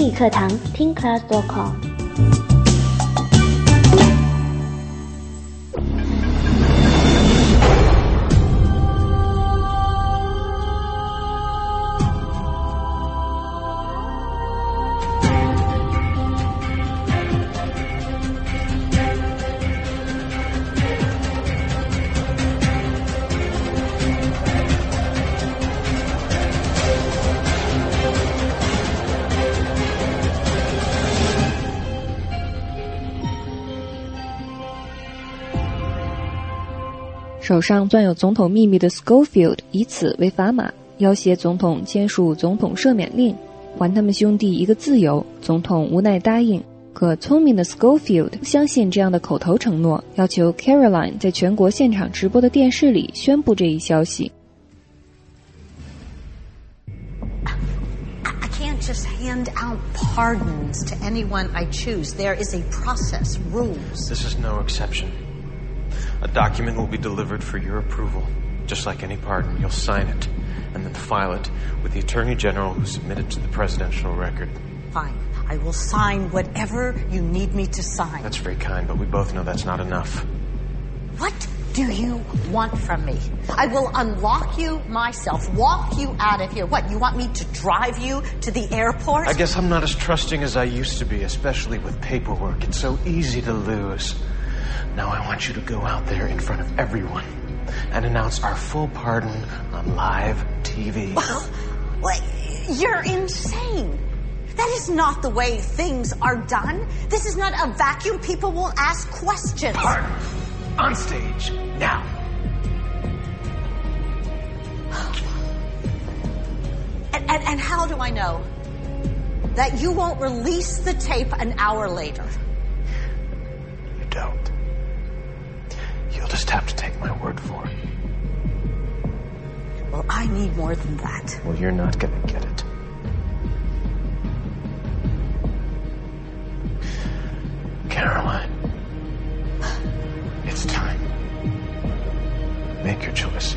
英语课堂听 class.com。 手上攥有总统秘密的 Schofield 以此为砝码，要挟总统签署总统赦免令，还他们兄弟一个自由。总统无奈答应，可聪明的 Schofield 不相信这样的口头承诺，要求 Caroline 在全国现场直播的电视里宣布这一消息。 I can't just hand out pardons to anyone I choose. There is a process, rules. This is no exception.A document will be delivered for your approval. Just like any pardon, you'll sign it and then file it with the Attorney General who submitted to the presidential record. Fine. I will sign whatever you need me to sign. That's very kind, but we both know that's not enough. What do you want from me? I will unlock you myself, walk you out of here. What, you want me to drive you to the airport? I guess I'm not as trusting as I used to be, especially with paperwork. It's so easy to lose.Now I want you to go out there in front of everyone and announce our full pardon on live TV. Well, you're insane. That is not the way things are done. This is not a vacuum. People will ask questions. Pardon. On stage. Now. And how do I know that you won't release the tape an hour later? You don't.You'll just have to take my word for it. Well, I need more than that. Well, you're not going to get it. Caroline, it's time. Make your choice.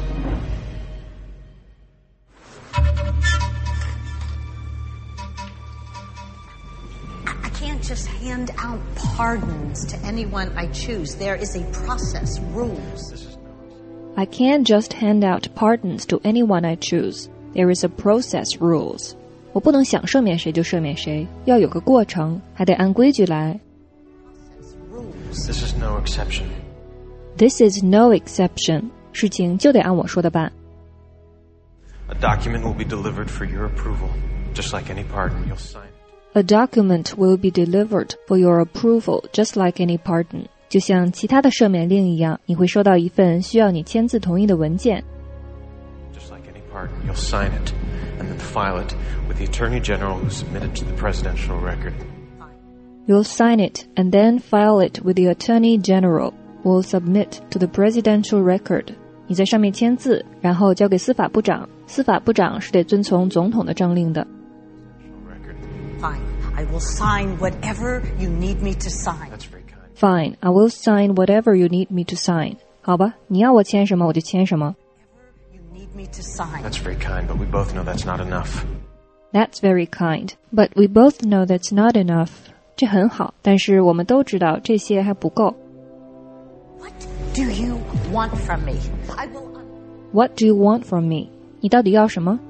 I can't just hand out pardons to anyone I choose. There is a process, rules. I can't just hand out pardons to anyone I choose. There is a process, rules. 我不能想赦免谁就赦免谁，要有个过程，还得按规矩来。 This is no exception. This is no exception. 事情就得按我说的办。 A document will be delivered for your approval. Just like any pardon, you'll sign it. A document will be delivered for your approval, just like any pardon. 就像其他的赦免令一样，你会收到一份需要你签字同意的文件。 Just like any pardon, you'll sign it and then file it with the Attorney General who submitted to the presidential record. You'll sign it and then file it with the Attorney General who will submit to the presidential record. 你在上面签字，然后交给司法部长。司法部长是得遵从总统的政令的。 Fine. I will sign whatever you need me to sign. That's very kind. Fine. I will sign whatever you need me to sign. 好吧，你要我签什么我就签什么。 You need me to sign. That's very kind, but we both know that's not enough. That's very kind, but we both know that's not enough. 这很好，但是我们都知道这些还不够。 What do you want from me? I will What do you want from me? 你到底要什么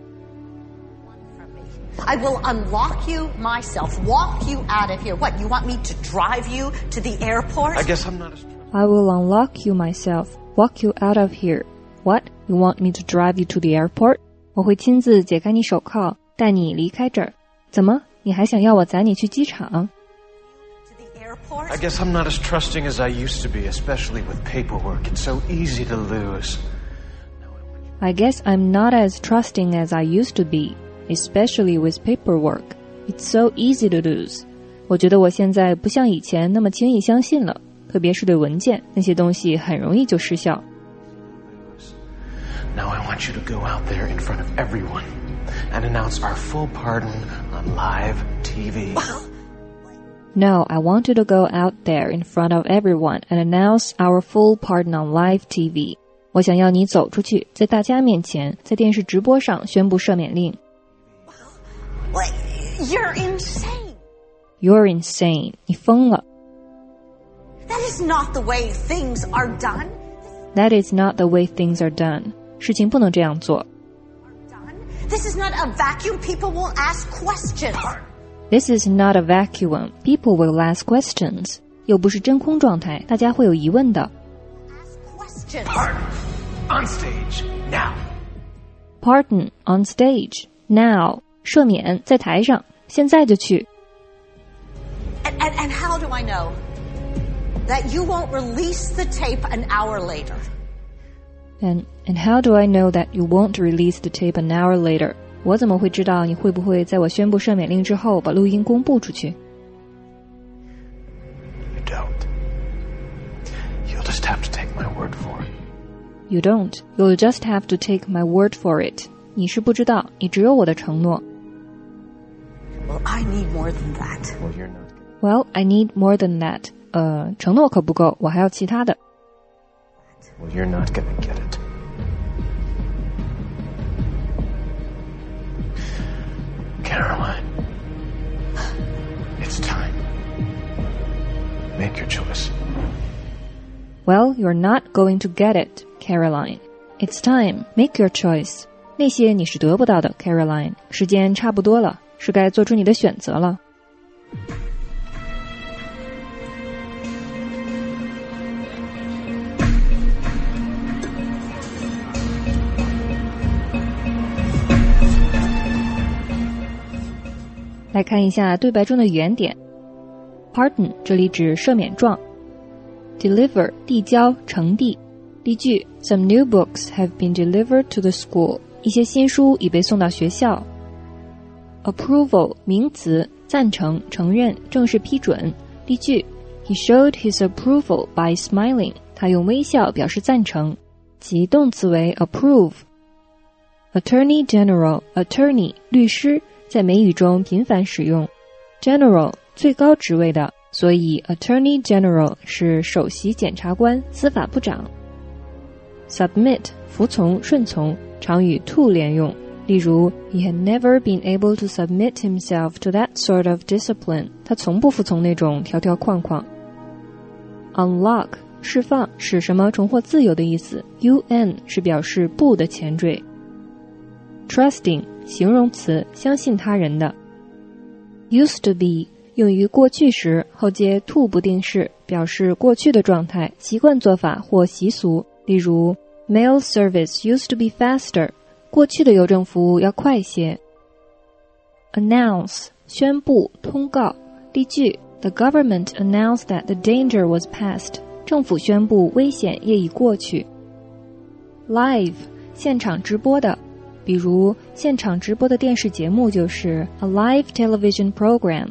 I will unlock you myself, walk you out of here. What, you want me to drive you to the airport? I guess I'm not as... I will unlock you myself, walk you out of here. What, you want me to drive you to the airport? 我会亲自解开你手铐，带你离开这儿。怎么，你还想要我载你去机场？ To the airport? I guess I'm not as trusting as I used to be, especially with paperwork. It's so easy to lose. I guess I'm not as trusting as I used to be.Especially with paperwork. It's so easy to lose. 我觉得我现在不像以前那么轻易相信了，特别是对文件，那些东西很容易就失效。 Now I want you to go out there in front of everyone and announce our full pardon on live TV. No, I want you to go out there in front of everyone and announce our full pardon on live TV. 我想要你走出去，在大家面前，在电视直播上宣布赦免令。 You're insane. You're insane. 你疯了。 That is not the way things are done. That is not the way things are done. 事情不能这样做。 This is not a vacuum. People will ask questions. This is not a vacuum. People will ask questions. 又不是真空状态，大家会有疑问的。 Questions. Pardon. On stage. Now. Pardon. On stage. Now. 赦免，在台上，现在就去。 And how do I know that you won't release the tape an hour later? And how do I know that you won't release the tape an hour later? 我怎么会知道你会不会在我宣布赦免令之后把录音公布出去？ You don't. You'll just have to take my word for it. You don't. You'll just have to take my word for it. 你是不知道，你只有我的承诺。 Well, I need more than that. Well, you're not. Well, I need more than that. 承诺可不够，我还要其他的。 Well, you're not gonna get it. Caroline, it's time. Make your choice. Well, you're not going to get it, Caroline. It's time. Make your choice. 那些你是得不到的 Caroline， 时间差不多了，是该做出你的选择了。来看一下对白中的语言点。 Pardon 这里指赦免状， Deliver 递交呈递。例句 Some new books have been delivered to the school. 一些新书已被送到学校。 Approval 名词，赞成、承认、正式批准。例句 He showed his approval by smiling. 他用微笑表示赞成。及动词为 approve。 Attorney General Attorney 律师，在美语中频繁使用。 General 最高职位的，所以 Attorney General 是首席检察官、司法部长。Submit 服从、顺从，常与 to 连用。例如 He had never been able to submit himself to that sort of discipline. 他从不服从那种条条框框。Unlock 释放，使什么重获自由的意思。UN 是表示不的前缀。Trusting 形容词，相信他人的。Used to be 用于过去时，后接 to 不定式，表示过去的状态、习惯做法或习俗。例如 Mail service used to be faster. 过去的邮政服务要快些。Announce 宣布、通告。例句 The government announced that the danger was past. 政府宣布危险业已过去。Live 现场直播的，比如现场直播的电视节目就是 a live television program。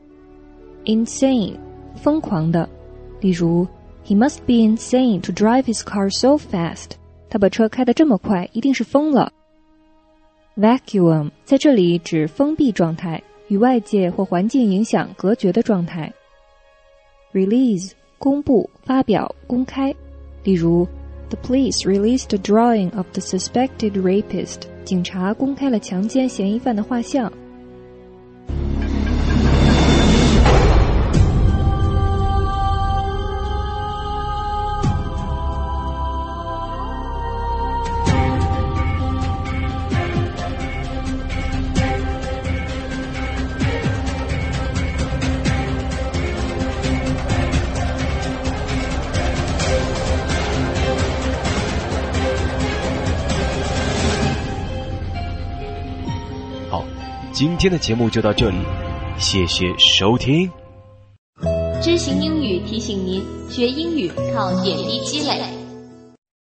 Insane 疯狂的，例如 He must be insane to drive his car so fast. 他把车开得这么快，一定是疯了。Vacuum 在这里指封闭状态，与外界或环境影响隔绝的状态。Release 公布、发表、公开。例如 The police released a drawing of the suspected rapist. 警察公开了强奸嫌疑犯的画像。 今天的节目就到这里，谢谢收听。 知行英语提醒您，学英语靠点滴积累。